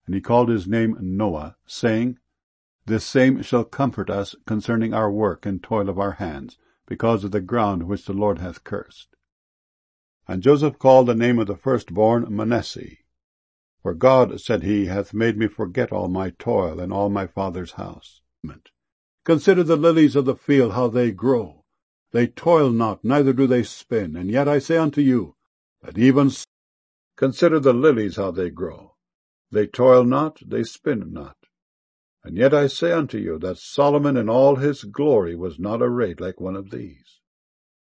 And he called his name Noah, saying, This same shall comfort us concerning our work and toil of our hands, because of the ground which the Lord hath cursed. And Joseph called the name of the firstborn Manasseh. For God, said he, hath made me forget all my toil and all my father's house. Consider the lilies of the field, how they grow. They toil not, neither do they spin. And yet I say unto you, that even so, consider the lilies how they grow. They toil not, they spin not. And yet I say unto you, that Solomon in all his glory was not arrayed like one of these.